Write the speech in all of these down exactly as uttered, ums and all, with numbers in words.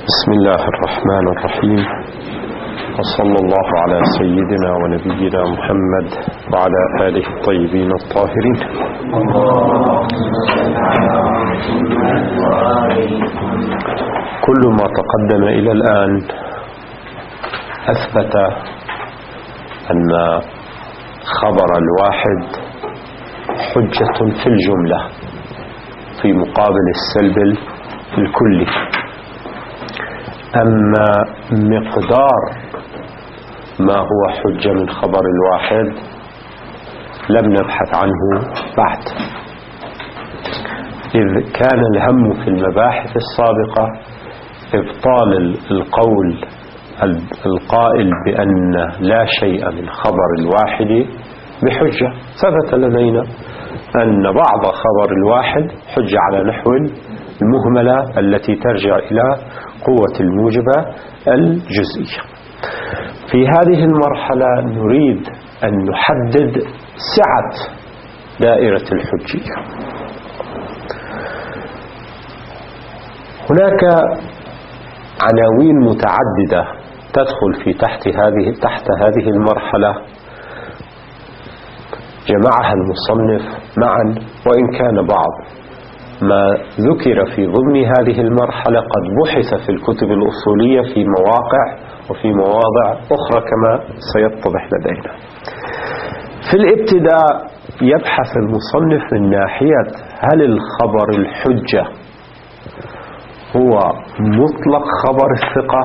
بسم الله الرحمن الرحيم، وصلى الله على سيدنا ونبينا محمد وعلى آله الطيبين الطاهرين. كل ما تقدم إلى الآن أثبت أن خبر الواحد حجة في الجملة في مقابل السلب الكلي. أما مقدار ما هو حجة من خبر الواحد لم نبحث عنه بعد، إذ كان الهم في المباحث السابقة إبطال القول القائل بأن لا شيء من خبر الواحد بحجة. ثبت لدينا أن بعض خبر الواحد حجة على نحو المهملة التي ترجع إلى قوة الموجبة الجزئية. في هذه المرحلة نريد أن نحدد سعة دائرة الحجية. هناك عناوين متعددة تدخل في تحت هذه تحت هذه المرحلة جمعها المصنف معا، وإن كان بعض ما ذكر في ضمن هذه المرحلة قد بحث في الكتب الأصولية في مواقع وفي مواضع أخرى كما سيتضح لدينا. في الابتداء يبحث المصنف من ناحية هل الخبر الحجة هو مطلق خبر الثقة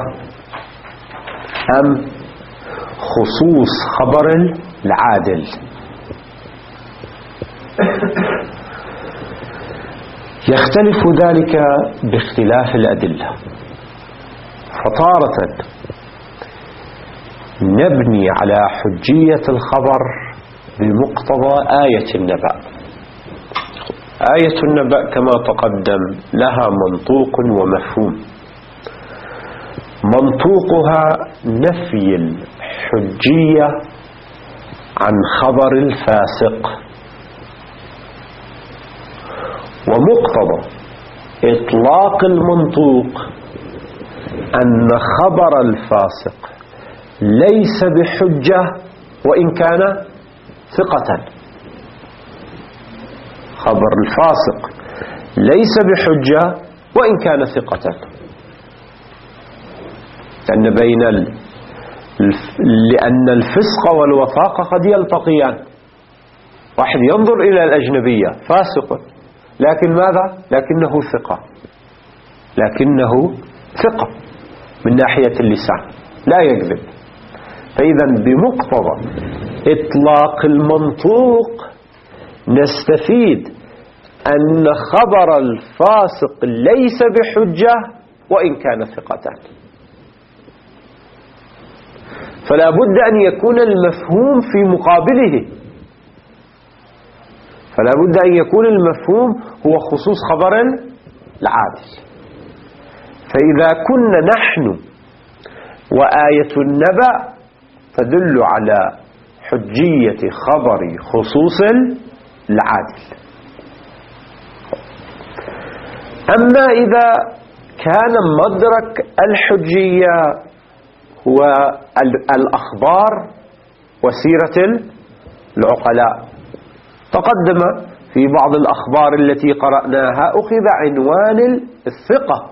أم خصوص خبر العادل. يختلف ذلك باختلاف الأدلة، فطارة نبني على حجية الخبر بمقتضى آية النبأ. آية النبأ كما تقدم لها منطوق ومفهوم. منطوقها نفي الحجية عن خبر الفاسق، ومقتضى إطلاق المنطوق أن خبر الفاسق ليس بحجة وإن كان ثقة. خبر الفاسق ليس بحجة وإن كان ثقة، لأن بين ال... لأن الفسق والوثاقة قد يلتقيان. واحد ينظر إلى الأجنبية فاسق، لكن ماذا؟ لكنه ثقة، لكنه ثقة من ناحية اللسان لا يكذب. فإذا بمقتضى إطلاق المنطوق نستفيد أن خبر الفاسق ليس بحجة وإن كان ثقة. فلا بد أن يكون المفهوم في مقابله، فلا بد أن يكون المفهوم هو خصوص خبر العادل. فإذا كنا نحن وآية النبأ تدل على حجية خبر خصوص العادل. أما إذا كان مدرك الحجية هو الأخبار وسيرة العقلاء، تقدم في بعض الأخبار التي قرأناها أخذ عنوان الثقة،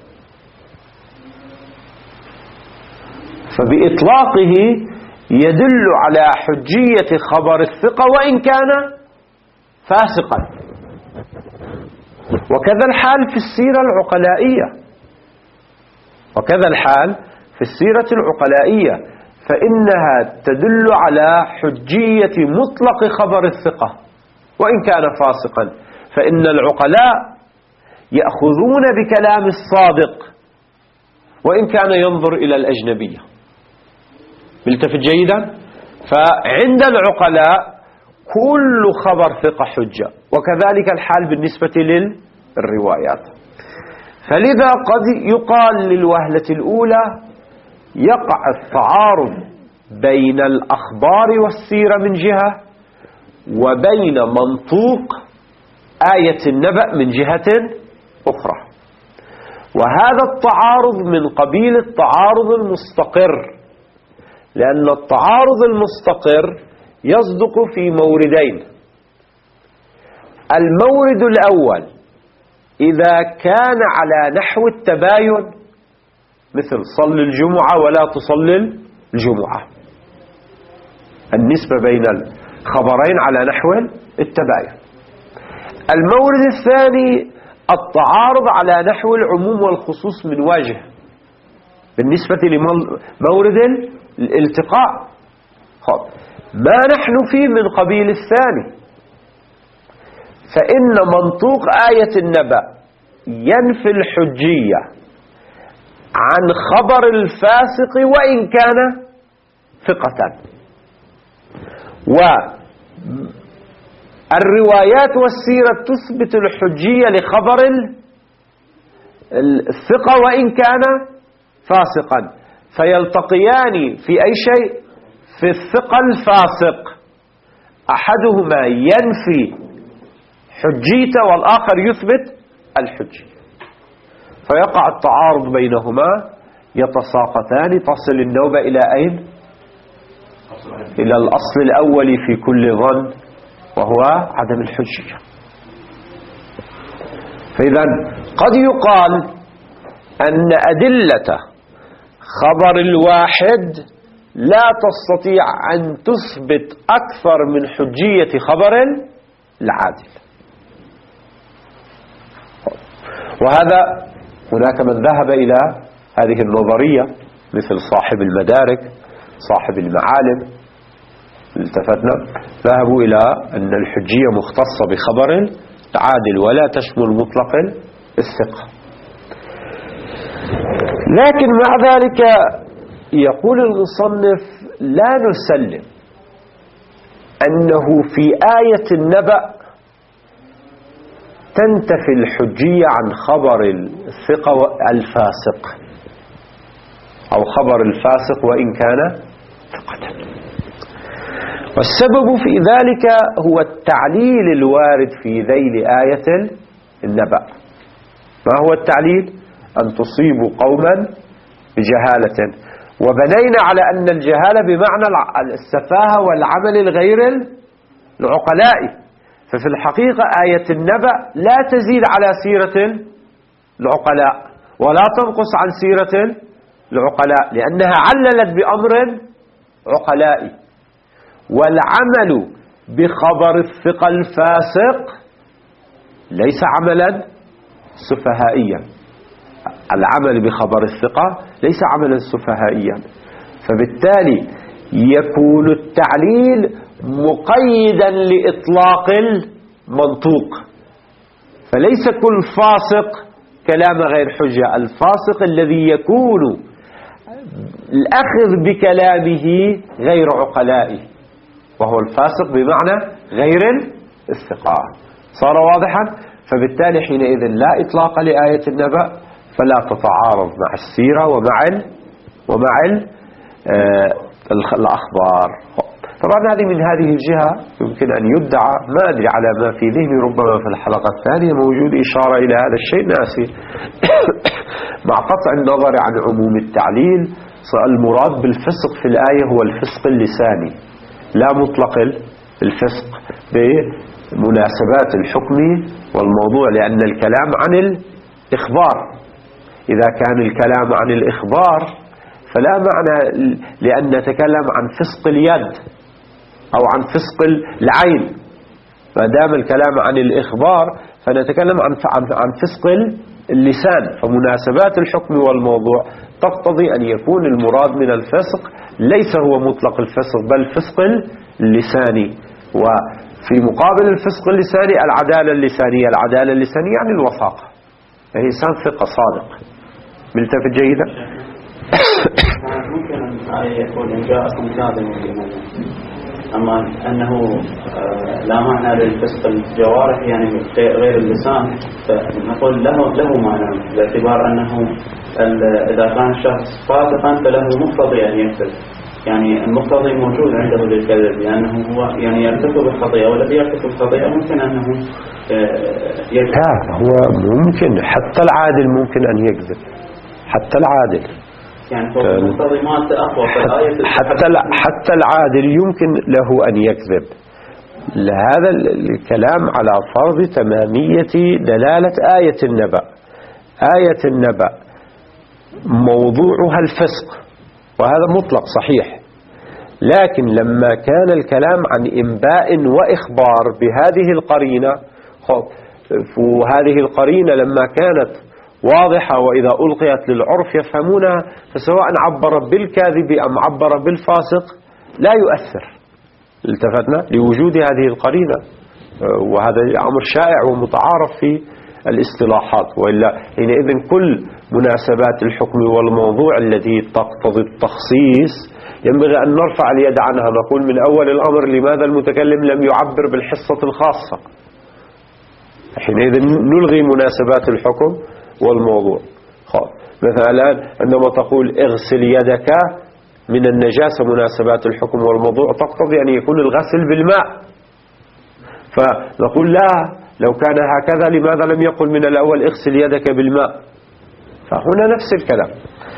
فبإطلاقه يدل على حجية خبر الثقة وإن كان فاسقا. وكذا الحال في السيرة العقلائية، وكذا الحال في السيرة العقلائية، فإنها تدل على حجية مطلق خبر الثقة وإن كان فاسقا، فإن العقلاء يأخذون بكلام الصادق وإن كان ينظر إلى الأجنبية. ملتفت جيدا؟ فعند العقلاء كل خبر ثقة حجة، وكذلك الحال بالنسبة للروايات. فلذا قد يقال للوهلة الأولى يقع التعارض بين الأخبار والسيرة من جهة، وبين منطوق آية النبأ من جهة أخرى. وهذا التعارض من قبيل التعارض المستقر، لأن التعارض المستقر يصدق في موردين. المورد الأول إذا كان على نحو التباين، مثل صل الجمعة ولا تصلي الجمعة، النسبة بين الخبرين على نحو التباين. المورد الثاني التعارض على نحو العموم والخصوص من وجه بالنسبة لمورد الالتقاء. ما نحن فيه من قبيل الثاني، فإن منطوق آية النبأ ينفي الحجية عن خبر الفاسق وإن كان ثقة، والروايات والسيرة تثبت الحجية لخبر الثقة وإن كان فاسقا، فيلتقيان في أي شيء؟ في الثقة الفاسق، أحدهما ينفي حجيته والآخر يثبت الحجية، فيقع التعارض بينهما، يتساقطان، تصل النوبة إلى أين؟ إلى الأصل الأول في كل ظن، وهو عدم الحجية. فإذا قد يقال أن أدلة خبر الواحد لا تستطيع أن تثبت أكثر من حجية خبر العادل. وهذا هناك من ذهب إلى هذه النظرية مثل صاحب المدارك، صاحب المعالم، التفتنا، ذهبوا إلى أن الحجية مختصة بخبر العادل ولا تشمل مطلق الثقة. لكن مع ذلك يقول المصنف لا نسلم أنه في آية النبأ تنتفي الحجية عن خبر الثقة الفاسق أو خبر الفاسق وإن كان ثقة. والسبب في ذلك هو التعليل الوارد في ذيل آية النبأ. ما هو التعليل؟ أن تصيبوا قوما بجهالة، وبنينا على أن الجهالة بمعنى السفاهة والعمل الغير العقلاء. ففي الحقيقة آية النبأ لا تزيد على سيرة العقلاء ولا تنقص عن سيرة العقلاء، لأنها عللت بأمر عقلائي. والعمل بخبر الثقة الفاسق ليس عملا سفهائيا، العمل بخبر الثقة ليس عملا سفهائيا، فبالتالي يكون التعليل مقيدا لإطلاق المنطوق، فليس كل فاسق كلام غير حجة. الفاسق الذي يكون الأخذ بكلامه غير عقلائي، وهو الفاسق بمعنى غير الثقة. صار واضحا؟ فبالتالي حينئذ لا إطلاق لآية النبأ، فلا تتعارض مع السيرة ومع ال ومع ال آه الأخبار. طبعا هذه من هذه الجهة يمكن أن يدعى، ما أدري على ما في ذهني، ربما في الحلقة الثانية موجود إشارة إلى هذا الشيء ناسي مع قطع النظر عن عموم التعليل. المراد بالفسق في الآية هو الفسق اللساني لا مطلق الفسق بمناسبات الحكم والموضوع، لأن الكلام عن الإخبار. إذا كان الكلام عن الإخبار فلا معنى لأن نتكلم عن فسق اليد أو عن فسق العين، ما دام الكلام عن الإخبار فنتكلم عن عن فسق اللسان. فمناسبات الحكم والموضوع تقتضي أن يكون المراد من الفسق ليس هو مطلق الفسق بل الفسق اللساني. وفي مقابل الفسق اللساني العدالة اللسانية. العدالة اللسانية يعني الوثاقة، الإنسان ثقة صادق. ملتفت جيدا؟ ممكن أن يكون إن جاءكم كاذب مثلا، أما أنه لا معنى للفسق الجوارح يعني غير اللسان، فنقول له له معنى، باعتبار أنه إذا كان الشخص فاسقا فله مقتضي أن يفسق، يعني المقتضي موجود عنده للكذب، لأنه هو يعني يرتكب الخطيئة، والذي يرتكب الخطيئة ممكن أنه يكذب. لا، هو ممكن حتى العادل ممكن أن يكذب، حتى العادل يعني فوق المقتضيات أقوى في الآية. حتى حتى العادل يمكن له أن يكذب. هذا الكلام على فرض تمامية دلالة آية النبأ. آية النبأ موضوعها الفسق، وهذا مطلق صحيح، لكن لما كان الكلام عن إنباء وإخبار بهذه القرينة، وهذه القرينة لما كانت واضحة وإذا ألقيت للعرف يفهمونها، فسواء عبر بالكاذب أم عبر بالفاسق لا يؤثر. التفتنا لوجود هذه القرينة، وهذا أمر شائع ومتعارف في الاصطلاحات. وإلا حينئذ كل مناسبات الحكم والموضوع التي تقتضي التخصيص ينبغي أن نرفع اليد عنها، نقول من أول الأمر لماذا المتكلم لم يعبر بالحصة الخاصة، حينئذ نلغي مناسبات الحكم والموضوع. مثلا الآن عندما تقول اغسل يدك من النجاسة، مناسبات الحكم والموضوع تقتضي أن يكون الغسل بالماء، فنقول لا، لو كان هكذا لماذا لم يقل من الأول اغسل يدك بالماء؟ فهنا نفس الكلام.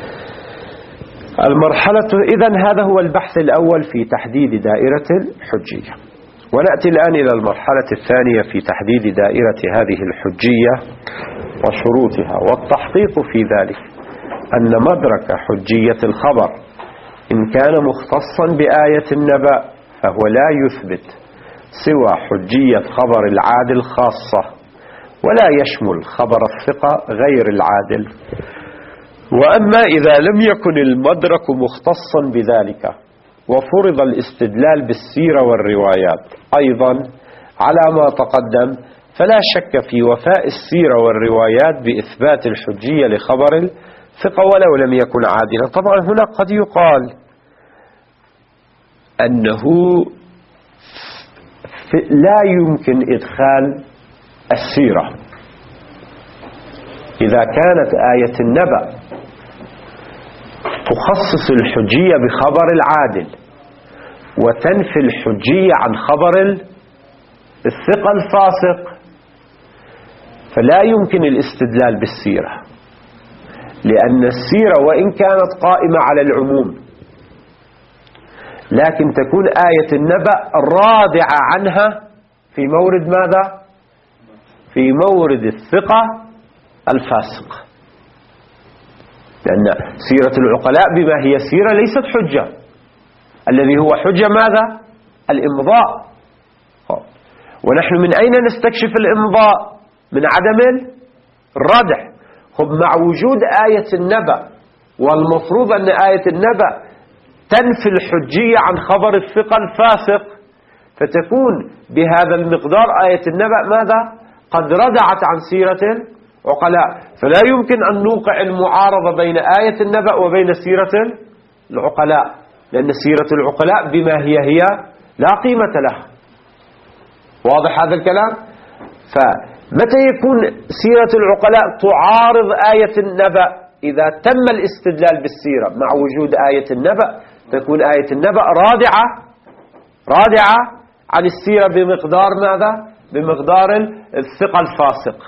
المرحلة إذن هذا هو البحث الأول في تحديد دائرة الحجية. ونأتي الآن إلى المرحلة الثانية في تحديد دائرة هذه الحجية وشروطها. والتحقيق في ذلك أن مدرك حجية الخبر إن كان مختصا بآية النبأ فهو لا يثبت سوى حجية خبر العادل خاصة، ولا يشمل خبر الثقة غير العادل. وأما إذا لم يكن المدرك مختصا بذلك وفرض الاستدلال بالسيرة والروايات أيضا على ما تقدم، فلا شك في وفاء السيرة والروايات بإثبات الحجية لخبر الثقة ولو لم يكن عادلا. طبعا هنا قد يقال أنه لا يمكن إدخال السيرة إذا كانت آية النبأ تخصص الحجية بخبر العادل وتنفي الحجية عن خبر الثقة الفاسق، فلا يمكن الاستدلال بالسيرة، لأن السيرة وإن كانت قائمة على العموم لكن تكون آية النبأ رادعة عنها في مورد ماذا؟ في مورد الثقة الفاسق، لأن سيرة العقلاء بما هي سيرة ليست حجة، الذي هو حجة ماذا؟ الإمضاء. ونحن من أين نستكشف الإمضاء؟ من عدم الردع. مع وجود آية النبأ، والمفروض أن آية النبأ تنفي الحجية عن خبر الثقة الفاسق، فتكون بهذا المقدار آية النبأ ماذا؟ قد ردعت عن سيرة العقلاء. فلا يمكن أن نوقع المعارضة بين آية النبأ وبين سيرة العقلاء، لأن سيرة العقلاء بما هي هي لا قيمة لها. واضح هذا الكلام؟ فمتى يكون سيرة العقلاء تعارض آية النبأ؟ إذا تم الاستدلال بالسيرة مع وجود آية النبأ، تكون آية النبأ رادعة رادعة عن السيرة بمقدار ماذا؟ بمقدار الثقة الفاسق.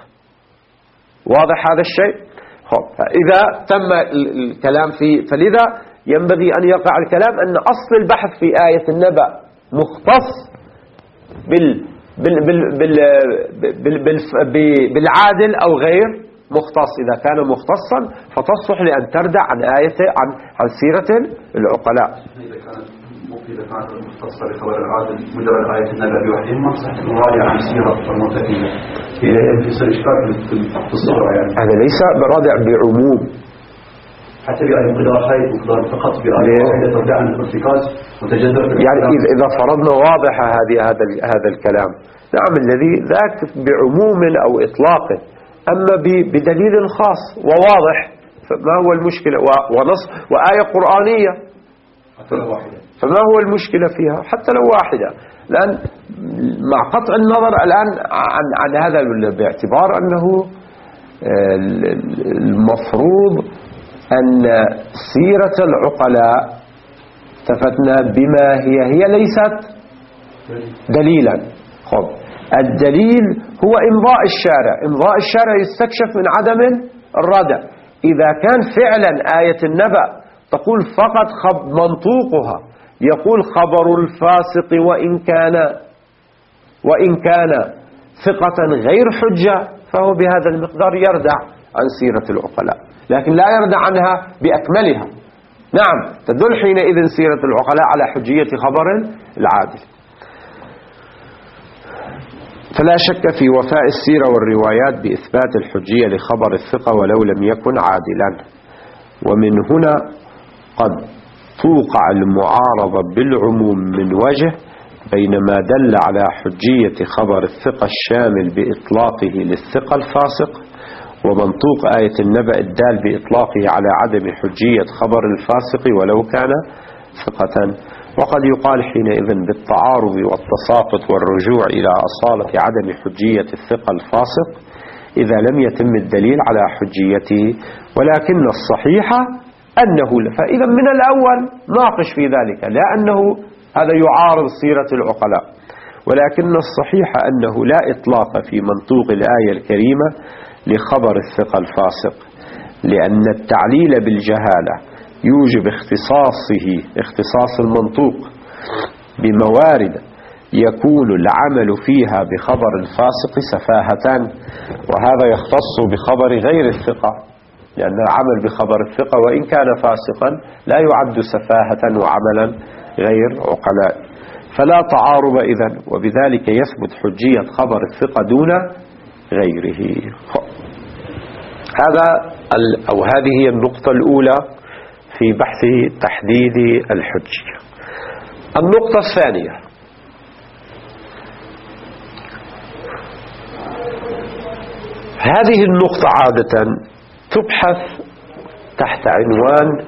واضح هذا الشيء؟ إذا تم الكلام في فلذا ينبغي أن يقع الكلام أن أصل البحث في آية النبأ مختص بال بال بال بال بال بال بالعادل أو غير مختص. إذا كان مختصا فتصلح لأن تردع عن آية عن عن سيرة العقلاء. إذا كانت إذا كانت مختصة بخبر العادل مجرد آية النبأ بوحي ما صح الرادع عن سيرة المرتكبة في إشكال في الصورة يعني. هذا ليس برادع بعموم، حتى بأي مقدار خير مقدار فقط بآية واحدة ترجع عن الارتكاز وتجذر. يعني إذا فرضنا واضحة هذه هذا هذا الكلام، نعم الذي ذاك بعموم أو إطلاق، أما بدليل خاص وواضح فما هو المشكلة؟ ونص وآية قرآنية حتى لو واحدة، فما هو المشكلة فيها حتى لو واحدة؟ الآن مع قطع النظر الآن عن عن هذا باعتبار أنه المفروض أن سيرة العقلاء التفتنا بما هي هي ليست دليلا. خب الدليل هو إمضاء الشارع. إمضاء الشارع يستكشف من عدم الردع. إذا كان فعلا آية النبأ تقول فقط خب منطوقها يقول خبر الفاسق وإن كان وإن كان ثقة غير حجة، فهو بهذا المقدار يردع عن سيرة العقلاء، لكن لا يردع عنها بأكملها. نعم تدل حينئذ سيرة العقلاء على حجية خبر العادل. فلا شك في وفاء السيرة والروايات بإثبات الحجية لخبر الثقة ولو لم يكن عادلا. ومن هنا قد توقع المعارضة بالعموم من وجه بين ما دل على حجية خبر الثقة الشامل بإطلاقه للثقة الفاسق ومنطوق آية النبأ الدال بإطلاقه على عدم حجية خبر الفاسق ولو كان ثقة. وقد يقال حينئذ بالتعارض والتساقط والرجوع إلى أصالة عدم حجية الثقة الفاسق إذا لم يتم الدليل على حجيته، ولكن الصحيح أنه فإذا من الأول ناقش في ذلك، لا أنه هذا يعارض سيرة العقلاء، ولكن الصحيح أنه لا إطلاق في منطوق الآية الكريمة لخبر الثقة الفاسق، لأن التعليل بالجهالة يوجب اختصاصه اختصاص المنطوق بموارد يكون العمل فيها بخبر الفاسق سفاهة، وهذا يختص بخبر غير الثقة، لأن العمل بخبر الثقة وإن كان فاسقا لا يعد سفاهة وعملا غير عقلاء. فلا تعارض إذن، وبذلك يثبت حجية خبر الثقة دون غيره. هذا أو هذه هي النقطة الأولى في بحث تحديد الحجية. النقطة الثانية، هذه النقطة عادة تبحث تحت عنوان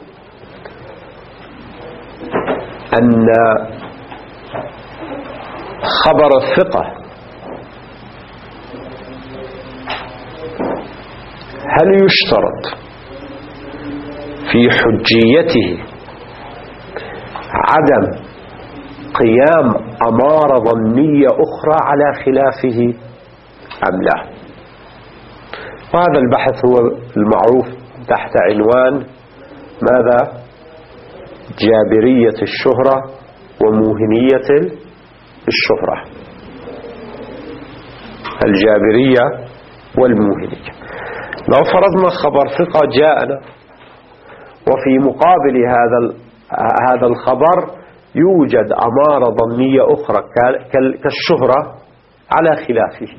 أن خبر الثقة هل يشترط في حجيته عدم قيام أمارة ظنية أخرى على خلافه أم لا؟ وهذا البحث هو المعروف تحت عنوان ماذا؟ جابرية الشهرة وموهنية الشهرة. الجابرية والموهنية. لو فرضنا خبر ثقة جاءنا وفي مقابل هذا هذا الخبر يوجد أمارة ظنية أخرى كالشهرة على خلافه،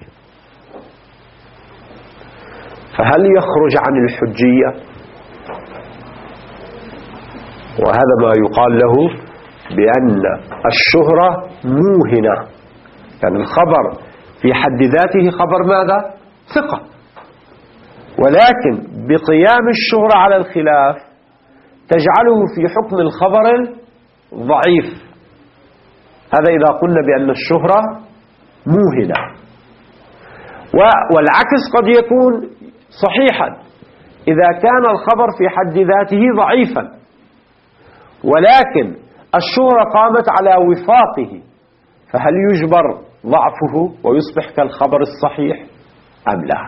فهل يخرج عن الحجية؟ وهذا ما يقال له بأن الشهرة موهنة، يعني الخبر في حد ذاته خبر ماذا؟ ثقة، ولكن بقيام الشهرة على الخلاف تجعله في حكم الخبر الضعيف. هذا إذا قلنا بأن الشهرة موهنة. والعكس قد يكون صحيحا إذا كان الخبر في حد ذاته ضعيفا ولكن الشهرة قامت على وفاقه، فهل يجبر ضعفه ويصبح كالخبر الصحيح أم لا؟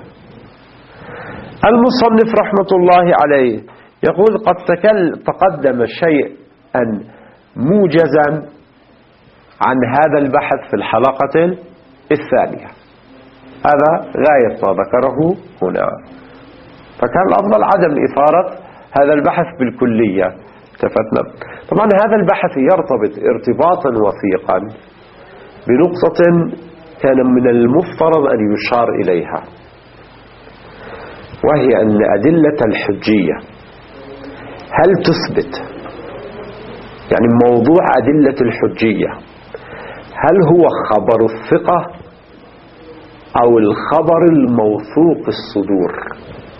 المصنف رحمة الله عليه يقول قد تقدم شيئا موجزا عن هذا البحث في الحلقة الثانية، هذا غاية ما ذكره هنا، فكان الأفضل عدم إثارة هذا البحث بالكلية. التفتنا طبعا هذا البحث يرتبط ارتباطا وثيقا بنقطة كان من المفترض أن يشار إليها، وهي أن أدلة الحجية هل تثبت، يعني موضوع أدلة الحجية هل هو خبر الثقة أو الخبر الموثوق الصدور؟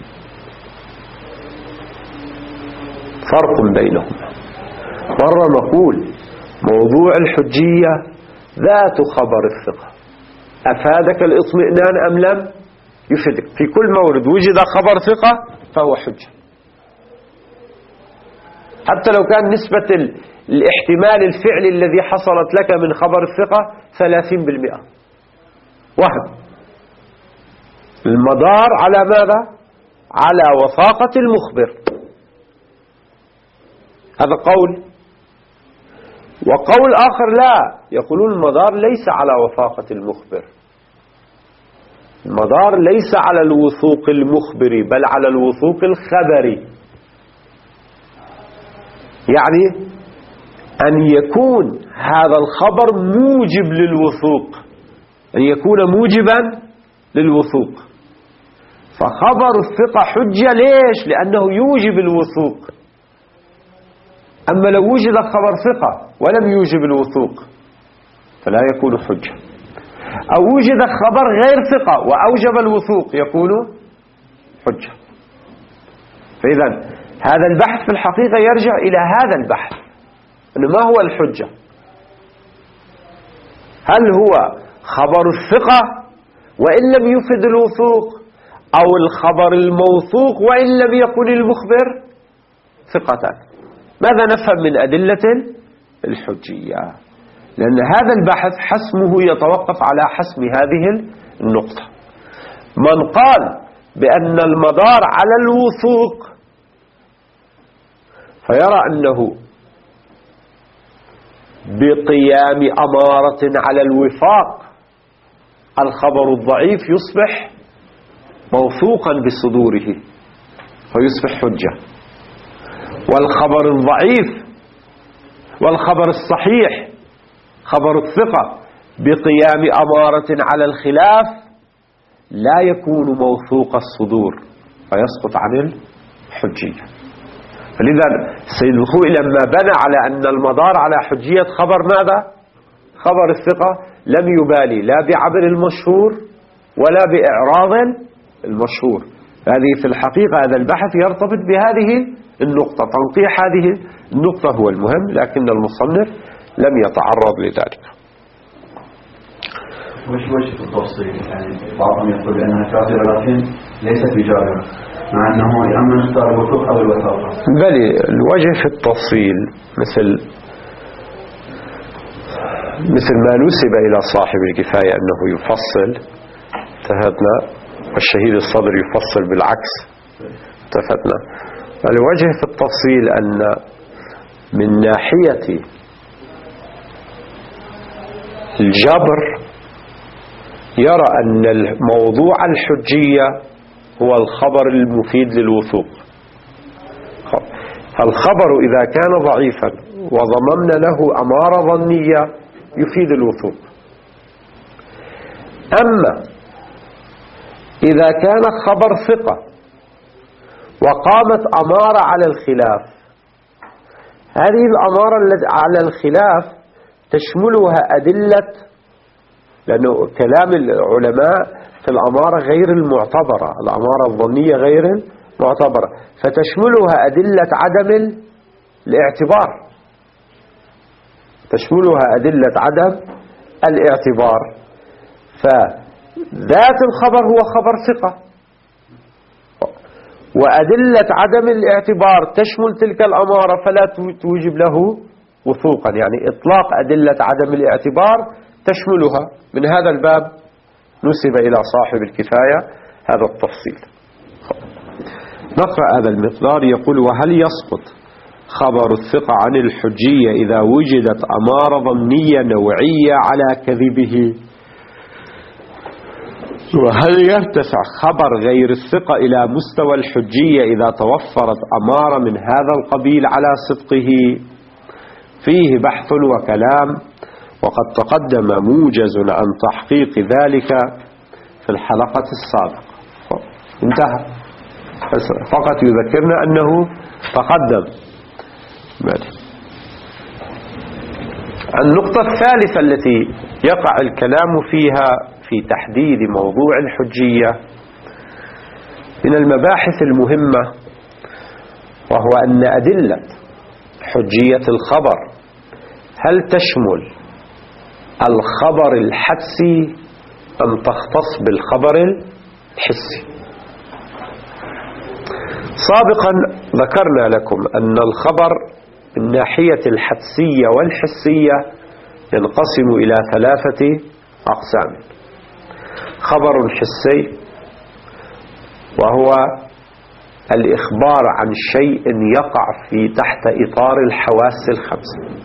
فرق بينهما. مرة نقول موضوع الحجية ذات خبر الثقة، أفادك الاطمئنان أم لم يفيدك؟ في كل مورد وجد خبر ثقة فهو حجة. حتى لو كان نسبة الاحتمال الفعلي الذي حصلت لك من خبر الثقة ثلاثين بالمئة وهم. المدار على ماذا؟ على وثاقة المخبر. هذا قول. وقول آخر لا، يقولون المدار ليس على وثاقة المخبر، المدار ليس على الوثوق المخبري بل على الوثوق الخبري. يعني أن يكون هذا الخبر موجب للوثوق، أن يكون موجبا للوثوق. فخبر الثقة حجة ليش؟ لأنه يوجب الوثوق. أما لو وجد خبر ثقة ولم يوجب الوثوق فلا يكون حجة، أو وجد خبر غير ثقة وأوجب الوثوق يكون حجة. فإذا هذا البحث في الحقيقة يرجع إلى هذا البحث، أنه ما هو الحجة؟ هل هو خبر الثقة وإن لم يفد الوثوق، أو الخبر الموثوق وإن لم يكن المخبر ثقتان؟ ماذا نفهم من أدلة الحجية؟ لأن هذا البحث حسمه يتوقف على حسم هذه النقطة. من قال بأن المدار على الوثوق فيرى أنه بقيام أمارة على الوفاق الخبر الضعيف يصبح موثوقا بصدوره فيصبح حجة، والخبر الضعيف والخبر الصحيح خبر الثقة بقيام أمارة على الخلاف لا يكون موثوق الصدور فيسقط عن الحجية. فلذا السيد الخوئي لما بنى على أن المدار على حجية خبر ماذا؟ خبر الثقة لم يبالي لا بعبر المشهور ولا بإعراض المشهور. هذه في الحقيقة هذا البحث يرتبط بهذه النقطة، تنقيح هذه النقطة هو المهم، لكن المصنف لم يتعرض لذلك. وش وش التفصيل؟ يعني بعضهم يقول أنها كافرة لكن ليست بجارة، مع أنه أما نختار الوثوق أو الوثاقة. بل الوجه في التفصيل مثل مثل ما نسب إلى صاحب الكفاية أنه يفصل، اتفقنا، والشهيد الصدر يفصل بالعكس، اتفقنا. الوجه في التفصيل أن من ناحية الجبر يرى أن موضوع الحجية هو الخبر المفيد للوثوق. فالخبر إذا كان ضعيفا وضممنا له أمارة ظنية يفيد الوثوق. أما إذا كان خبر ثقة وقامت أمارة على الخلاف، هذه الأمارة على الخلاف تشملها أدلة، لأنه كلام العلماء في الأمارة غير المعتبرة، الأمارة الظنية غير المعتبرة، فتشملها أدلة عدم الاعتبار، تشملها أدلة عدم الاعتبار. فذات الخبر هو خبر ثقة، وأدلة عدم الاعتبار تشمل تلك الأمارة فلا توجب له وثوقا، يعني إطلاق أدلة عدم الاعتبار تشملها. من هذا الباب نسب إلى صاحب الكفاية هذا التفصيل. نقرأ هذا المقدار. يقول: وهل يسقط خبر الثقة عن الحجية إذا وجدت أمارة ظنية نوعية على كذبه؟ وهل يرتفع خبر غير الثقة إلى مستوى الحجية إذا توفرت أمارة من هذا القبيل على صدقه؟ فيه بحث وكلام، وقد تقدم موجز عن تحقيق ذلك في الحلقة السابقة. انتهى، فقط يذكرنا أنه تقدم. النقطة الثالثة التي يقع الكلام فيها في تحديد موضوع الحجية من المباحث المهمة، وهو أن أدلة حجية الخبر هل تشمل الخبر الحدسي أم تختص بالخبر الحسي؟ سابقا ذكرنا لكم أن الخبر من ناحية الحدسية والحسية ينقسم إلى ثلاثة أقسام. خبر حسي وهو الإخبار عن شيء يقع في تحت إطار الحواس الخمسة،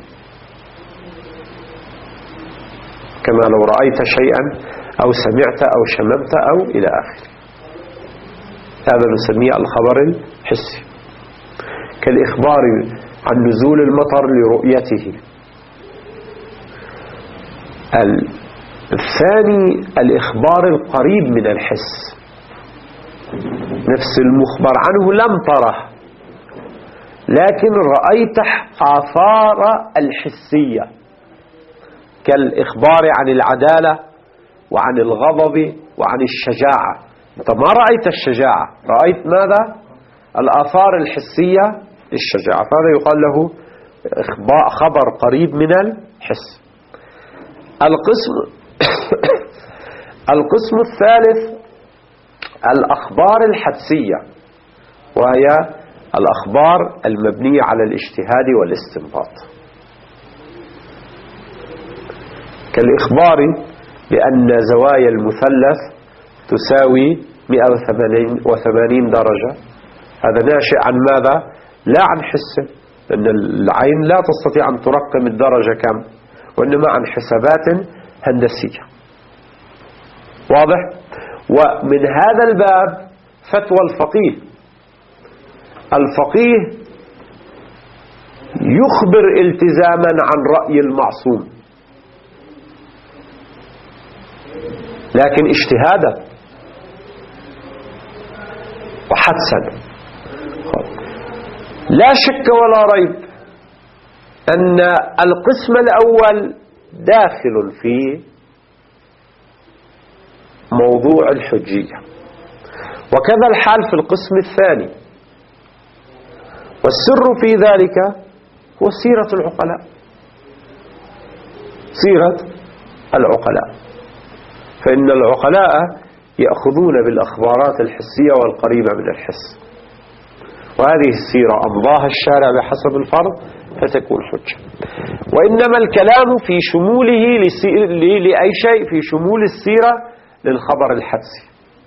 كما لو رأيت شيئا أو سمعت أو شممت أو إلى آخره، هذا نسميه الخبر الحسي. كالإخبار عن نزول المطر لرؤيته. الثاني الإخبار القريب من الحس، نفس المخبر عنه لم تره لكن رأيت آثار الحسية، كالإخبار عن العدالة وعن الغضب وعن الشجاعة. أنت ما رأيت الشجاعة، رأيت ماذا؟ الآثار الحسية للشجاعة، فهذا يقال له خبر قريب من الحس. القسم القسم الثالث الأخبار الحدسية، وهي الأخبار المبنية على الاجتهاد والاستنباط، كالإخبار بأن زوايا المثلث تساوي مئة وثمانين درجة. هذا ناشئ عن ماذا؟ لا عن حس، لأن العين لا تستطيع أن ترقم الدرجة كم، وإنما عن حسابات هندسية. واضح؟ ومن هذا الباب فتوى الفقيه. الفقيه يخبر التزاما عن رأي المعصوم، لكن اجتهادا وحدسا. لا شك ولا ريب أن القسم الأول داخل في موضوع الحجية، وكذا الحال في القسم الثاني، والسر في ذلك هو سيرة العقلاء. سيرة العقلاء، فإن العقلاء يأخذون بالأخبارات الحسية والقريبة من الحس، وهذه السيرة أمضاها الشارع بحسب الفرض فتكون حجة. وإنما الكلام في شموله لأي شيء، في شمول السيرة للخبر الحدسي.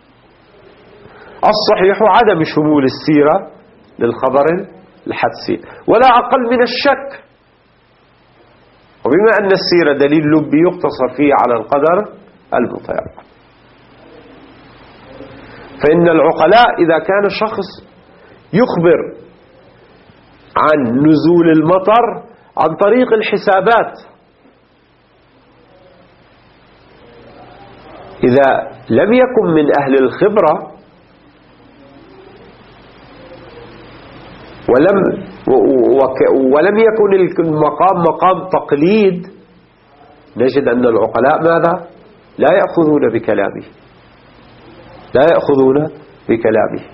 الصحيح عدم شمول السيرة للخبر الحدسي، ولا أقل من الشك. وبما أن السيرة دليل لبي يقتصر فيه على القدر المتيقن، فإن العقلاء إذا كان شخص يخبر عن نزول المطر عن طريق الحسابات، إذا لم يكن من أهل الخبرة ولم ولم يكن المقام مقام تقليد، نجد أن العقلاء ماذا؟ لا يأخذون بكلامه، لا يأخذون بكلامه.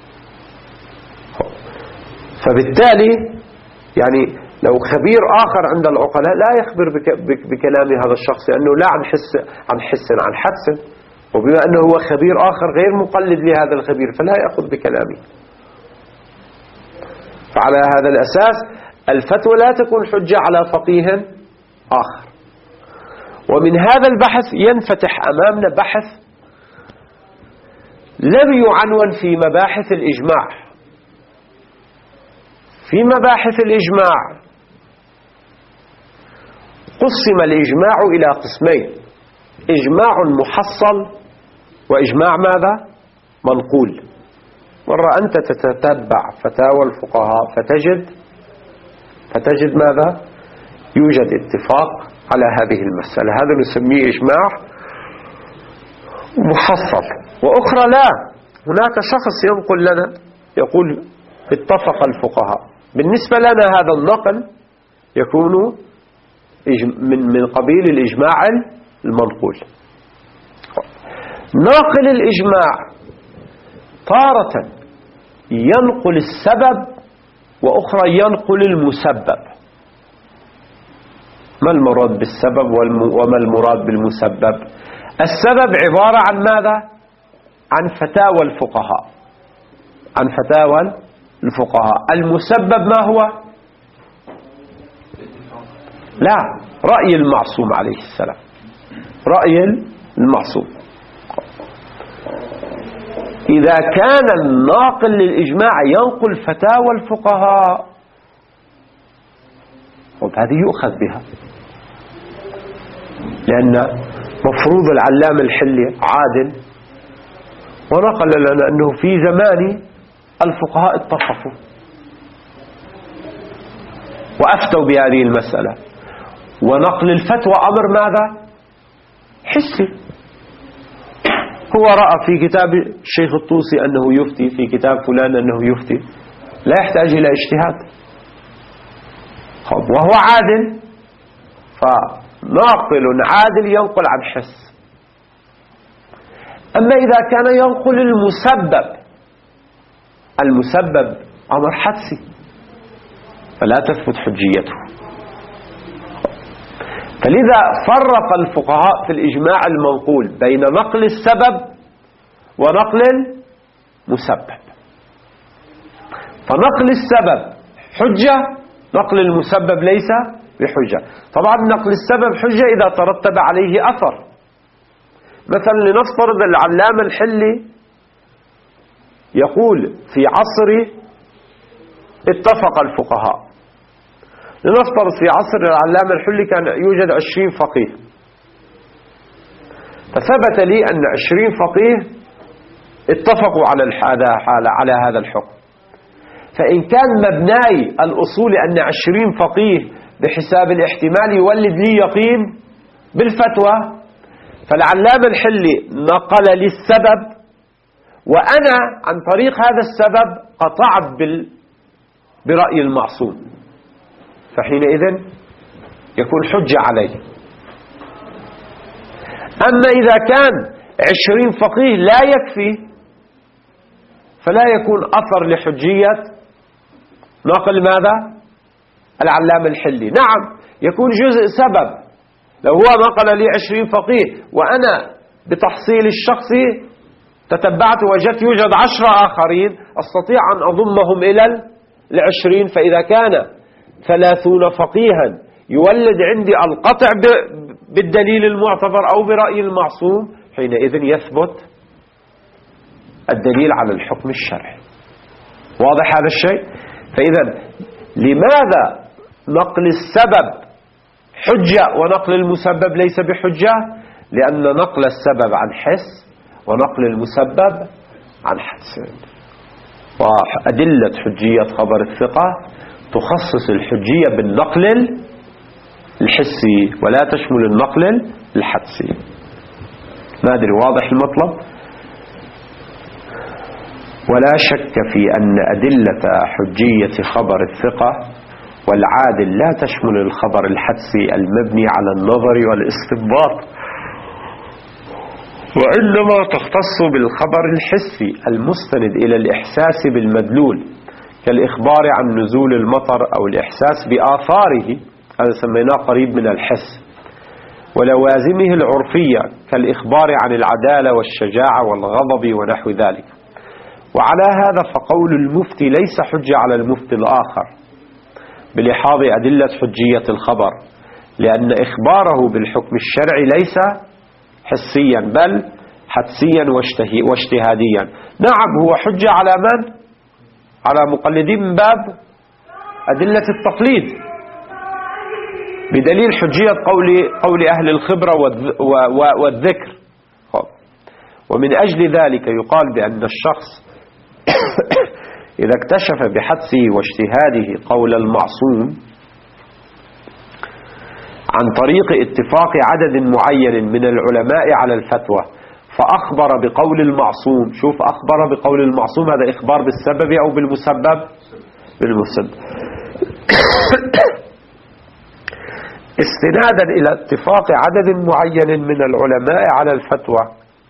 فبالتالي يعني لو خبير آخر عند العقلاء لا يخبر بكلام هذا الشخص، لأنه لا عن حس عن حس عن حدس، وبما أنه هو خبير آخر غير مقلد لهذا الخبير فلا يأخذ بكلامه. فعلى هذا الأساس الفتوى لا تكون حجة على فقيه آخر. ومن هذا البحث ينفتح أمامنا بحث لم يعنون في مباحث الإجماع. في مباحث الإجماع قسم الإجماع إلى قسمين: إجماع محصل وإجماع ماذا؟ منقول. مرة أنت تتتبع فتاوى الفقهاء فتجد فتجد ماذا؟ يوجد اتفاق على هذه المسألة، هذا نسميه إجماع محصل. وأخرى لا، هناك شخص ينقل لنا يقول اتفق الفقهاء، بالنسبة لنا هذا النقل يكون من من قبيل الإجماع المنقول. ناقل الإجماع تارة ينقل السبب وأخرى ينقل المسبب. ما المراد بالسبب وما المراد بالمسبب؟ السبب عبارة عن ماذا؟ عن فتاوى الفقهاء، عن فتاوى الفقهاء المسبب ما هو؟ لا، رأي المعصوم عليه السلام، رأي المعصوم. إذا كان الناقل للإجماع ينقل فتاوى الفقهاء هذه يؤخذ بها، لأن مفروض العلامة الحلي عادل ونقل لنا أنه في زمان الفقهاء اتفقوا وأفتوا بهذه المسألة، ونقل الفتوى أمر ماذا؟ حسي. هو رأى في كتاب الشيخ الطوسي أنه يفتي، في كتاب فلان أنه يفتي، لا يحتاج إلى اجتهاد، وهو عادل، فناقل عادل ينقل عن حس. أما إذا كان ينقل المسبب، المسبب أمر حدسي فلا تثبت حجيته. فلذا فرق الفقهاء في الإجماع المنقول بين نقل السبب ونقل المسبب. فنقل السبب حجة، نقل المسبب ليس بحجة. طبعا نقل السبب حجة إذا ترتب عليه أثر. مثلا لنفترض العلامة الحلي يقول في عصر اتفق الفقهاء، لنفترض في عصر العلامة الحلي كان يوجد عشرين فقيه، فثبت لي أن عشرين فقيه اتفقوا على على هذا الحكم. فإن كان مبناي الأصول أن عشرين فقيه بحساب الاحتمال يولد لي يقين بالفتوى، فالعلامة الحلي نقل لي السبب، وأنا عن طريق هذا السبب قطعت برأي المعصوم، فحينئذ يكون حجة عليه. أما إذا كان عشرين فقيه لا يكفي، فلا يكون أثر لحجية نقل ماذا؟ العلامة الحلي. نعم يكون جزء سبب، لو هو نقل لي عشرين فقيه وأنا بتحصيل الشخصي تتبعت وجدت يوجد عشرة آخرين، أستطيع أن أضمهم إلى العشرين، فإذا كان ثلاثون فقيها يولد عندي القطع بالدليل المعتبر أو برأي المعصوم، حينئذ يثبت الدليل على الحكم الشرعي. واضح هذا الشيء؟ فإذا لماذا نقل السبب حجة ونقل المسبب ليس بحجة؟ لأن نقل السبب عن حس ونقل المسبب عن حدس. وأدلة حجية خبر الثقة تخصص الحجية بالنقل الحسي ولا تشمل النقل الحدسي. ما أدري واضح المطلب؟ ولا شك في أن أدلة حجية خبر الثقة والعادل لا تشمل الخبر الحدسي المبني على النظر والاستنباط، وإنما تختص بالخبر الحسي المستند إلى الإحساس بالمدلول، كالإخبار عن نزول المطر أو الإحساس بآثاره، هذا سميناه قريب من الحس، ولوازمه العرفية كالإخبار عن العدالة والشجاعة والغضب ونحو ذلك. وعلى هذا فقول المفتي ليس حجة على المفتي الآخر بلحاظ أدلة حجية الخبر، لأن إخباره بالحكم الشرعي ليس حسيا بل حدسيا واجتهاديا. نعم هو حجة على من؟ على مقلدين من باب أدلة التقليد بدليل حجية قول, قول أهل الخبرة والذكر. ومن أجل ذلك يقال بأن الشخص إذا اكتشف بحدسه واجتهاده قول المعصوم عن طريق اتفاق عدد معين من العلماء على الفتوى فأخبر بقول المعصوم، شوف أخبر بقول المعصوم، هذا إخبار بالسبب أو بالمسبب؟ بالمسبب. استنادا إلى اتفاق عدد معين من العلماء على الفتوى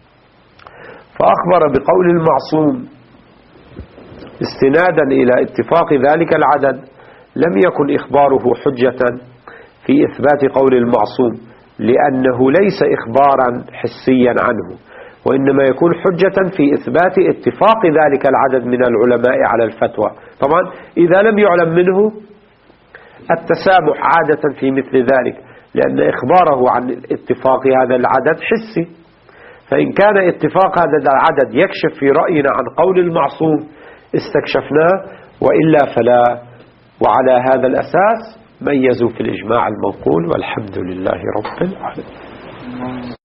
فأخبر بقول المعصوم استنادا إلى اتفاق ذلك العدد، لم يكن إخباره حجة في إثبات قول المعصوم، لأنه ليس إخبارا حسيا عنه، وإنما يكون حجة في إثبات اتفاق ذلك العدد من العلماء على الفتوى. طبعا إذا لم يعلم منه التسامح عادة في مثل ذلك، لأن إخباره عن اتفاق هذا العدد حسي، فإن كان اتفاق هذا العدد يكشف في رأينا عن قول المعصوم استكشفناه، وإلا فلا. وعلى هذا الأساس ميزوا في الإجماع المنقول، والحمد لله رب العالمين.